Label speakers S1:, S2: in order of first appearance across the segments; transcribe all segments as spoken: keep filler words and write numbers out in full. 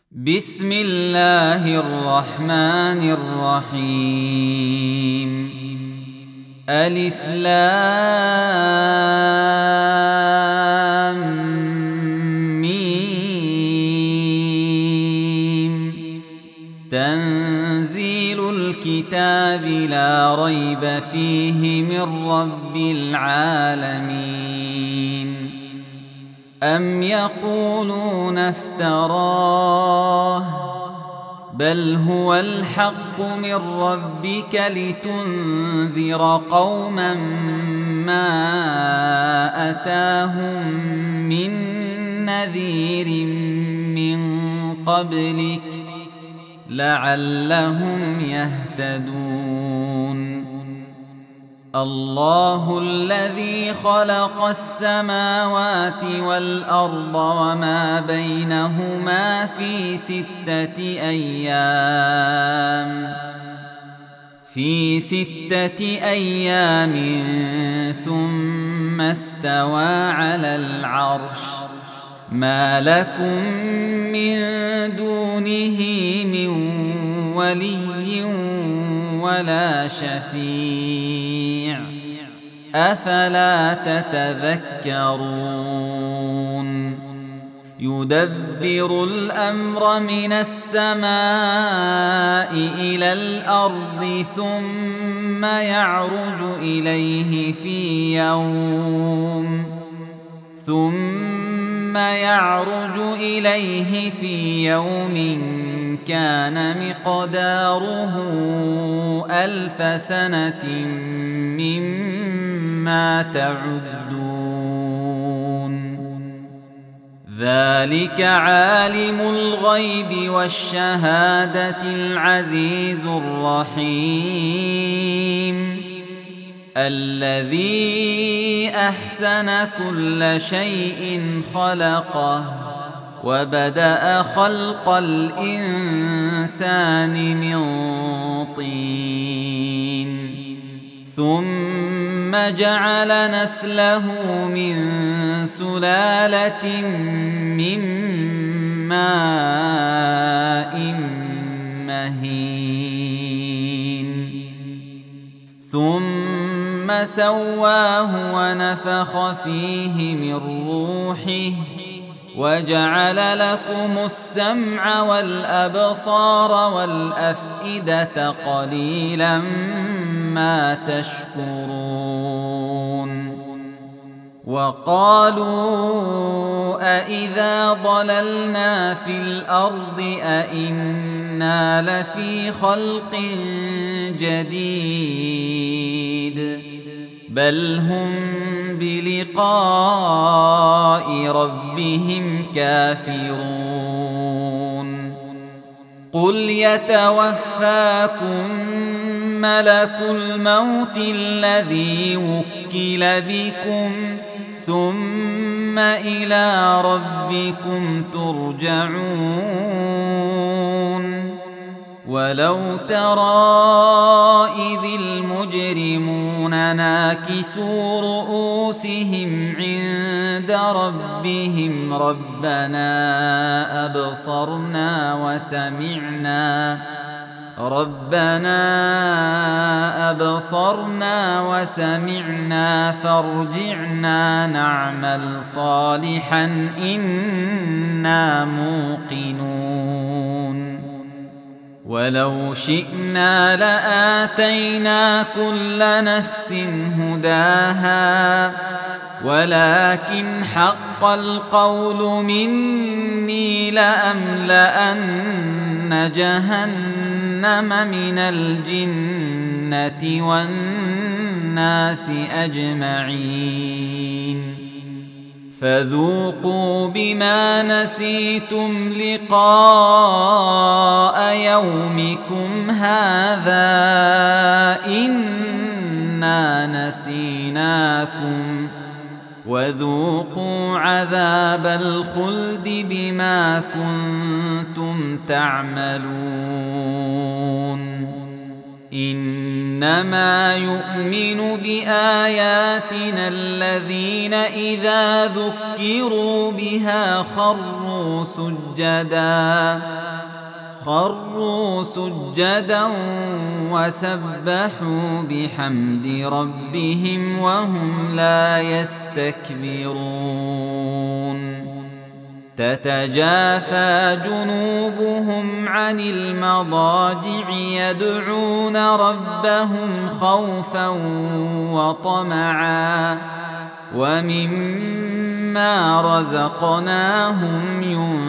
S1: بسم الله الرحمن الرحيم. ألف لام ميم. تنزيل الكتاب لا ريب فيه من رب العالمين. أم يقولون افتراه بل هو الحق من ربك لتنذر قوما ما أتاهم من نذير من قبلك لعلهم يهتدون. الله الذي خلق السماوات والأرض وما بينهما في ستة أيام في ستة أيام ثم استوى على العرش. ما لكم من دونه من ولي ولا شفيع أفلا تتذكرون. يدبر الأمر من السماء إلى الأرض ثم يعرج إليه في يوم ثم يعرج إليه في يوم كان مقداره ألف سنة مما تعدون. ذلك عالم الغيب والشهادة العزيز الرحيم الذي أحسن كل شيء خلقه وبدأ خلق الإنسان من طين ثم جعل نسله من سلالة من ماء مهين ثم سواه ونفخ فيه من روحه وجعل لكم السمع والأبصار والأفئدة قليلا ما تشكرون. وقالوا أإذا ضللنا في الأرض أإنا لفي خلق جديد بل هم بلقاء ربهم كافرون. قل يتوفاكم ملك الموت الذي وكل بكم ثم إلى ربكم ترجعون. ولو ترى إذ المجرمون ناكسوا رؤوسهم عند ربهم ربنا أبصرنا وسمعنا ربنا أبصرنا وسمعنا فارجعنا نعمل صالحا إنا موقنون. ولو شئنا لآتينا كل نفس هداها ولكن حق القول مني لأملأن جهنم من الجنة والناس أجمعين. فذوقوا بما نسيتم لقاء يومكم هذا إنا نسيناكم وذوقوا عذاب الخلد بما كنتم تعملون. إنما يؤمن بآياتنا الذين إذا ذكروا بها خروا خروا سجدا خروا سجدا وسبحوا بحمد ربهم وهم لا يستكبرون تتجافى جنوبهم عن المضاجع يدعون ربهم خوفا وطمعا ومما رزقناهم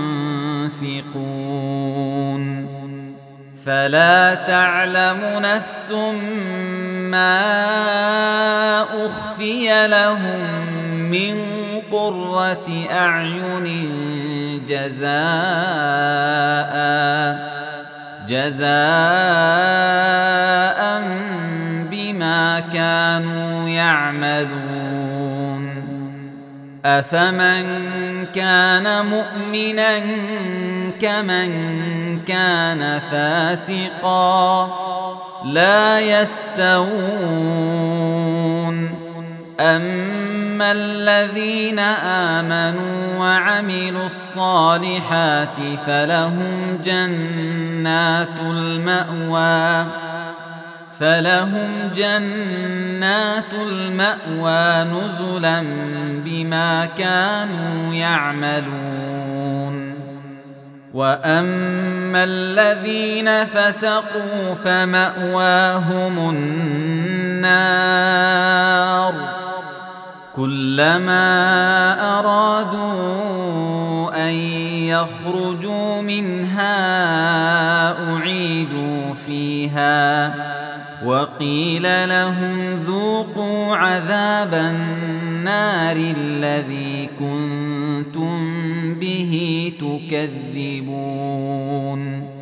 S1: ينفقون فلا تعلم نفس ما أخفي لهم من قرة أعين جزاء جزاء بما كانوا يعملون أفمن كان مؤمنا كمن كان فاسقا لا يستوون أما الذين آمنوا وعملوا الصالحات فلهم جنات المأوى فلهم جنات المأوى نزلا بما كانوا يعملون وأما الذين فسقوا فمأواهم النار كلما أرادوا أن يخرجوا منها أعيدوا فيها وقيل لهم ذوقوا عذاب النار الذي كنتم به تكذبون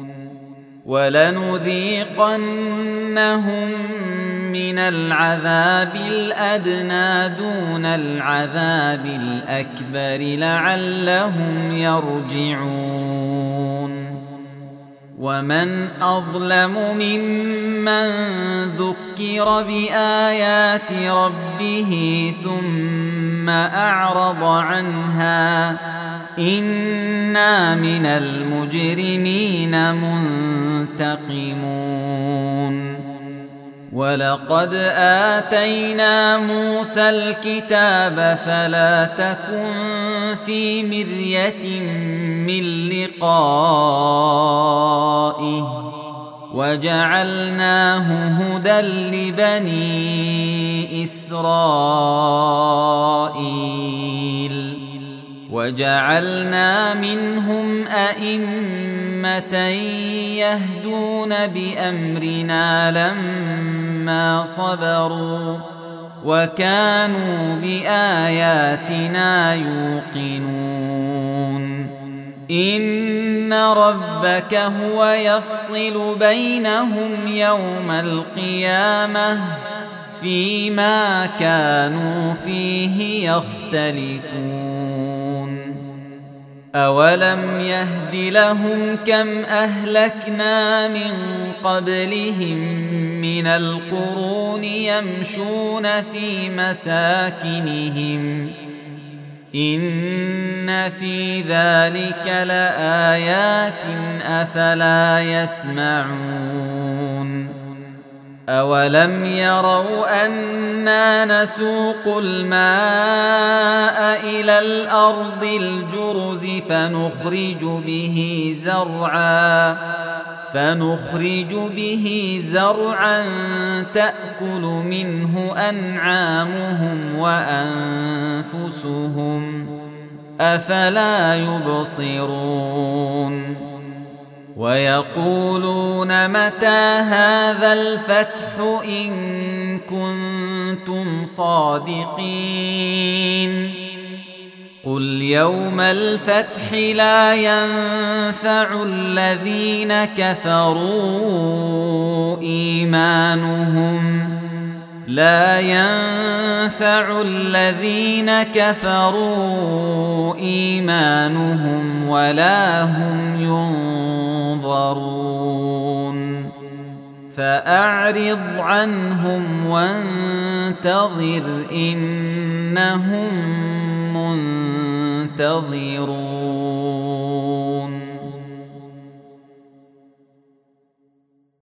S1: ولنذيقنهم من العذاب الأدنى دون العذاب الأكبر لعلهم يرجعون ومن أظلم ممن ذكر بآيات ربه ثم أعرض عنها إنا من المجرمين منتقمون ولقد آتينا موسى الكتاب فلا تكن في مرية من لقائه وجعلناه هدى لبني إسرائيل وجعلنا منهم أئمة يهدون بأمرنا لما صبروا وكانوا بآياتنا يوقنون إن ربك هو يفصل بينهم يوم القيامة فيما كانوا فيه يختلفون أولم يهد لهم كم أهلكنا من قبلهم من القرون يمشون في مساكنهم إن في ذلك لآيات أفلا يسمعون أولم يروا أنا نسوق الماء إلى الأرض الجرز فنخرج به زرعا فنخرج به زرعا تأكل منه أنعامهم وأنفسهم أفلا يبصرون ويقولون متى هذا الفتح إن كنتم صادقين قل يوم الفتح لا ينفع الذين كفروا إيمانهم لا ينفع الذين كفروا إيمانهم ولا هم ينظرون فأعرض عنهم وانتظر إنهم ينتظرون